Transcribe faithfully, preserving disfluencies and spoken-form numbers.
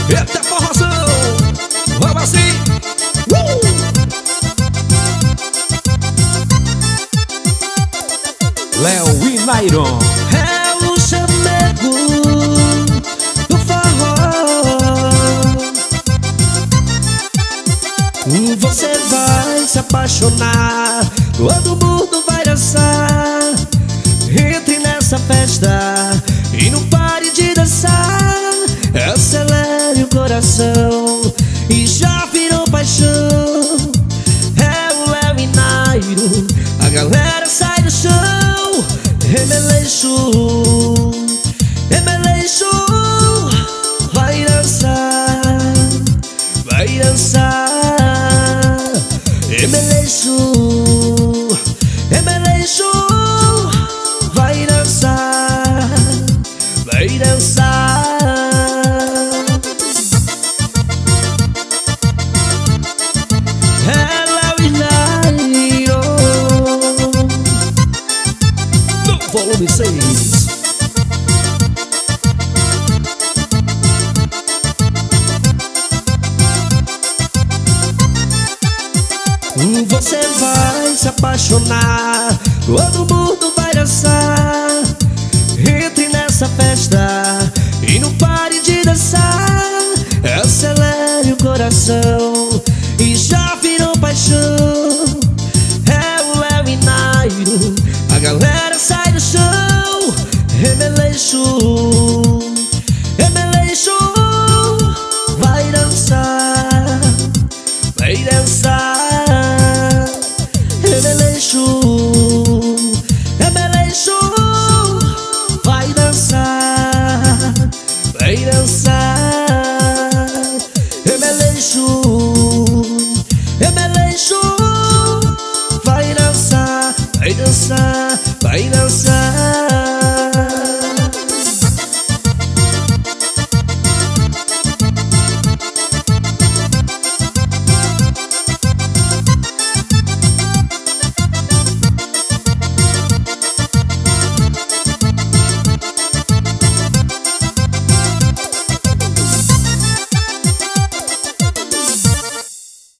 Eita forrozão, vamos assim. uh! Léo e Nairon é o chamego do forró. Você vai se apaixonar, todo mundo vai dançar. Entre nessa festa e não pare de dançar. Acelere o coração e já virou paixão. É o Léo e Nairo, a galera sai do chão. Remeleixo, remeleixo, vai dançar, vai dançar. Remeleixo, remeleixo, vai dançar, vai dançar. É Léo e Nairo no volume seis. Você vai se apaixonar, todo mundo vai dançar. Entre nessa festa e não pare de dançar. Acelere o coração e já virou paixão. É o Léo e Nairo, a galera sai do chão. Remeleixo, remeleixo, vai dançar, vai dançar. Remeleixo, remeleixo, vai dançar, vai dançar. Remeleixo, remeleixo, vai dançar, vai dançar, vai dançar.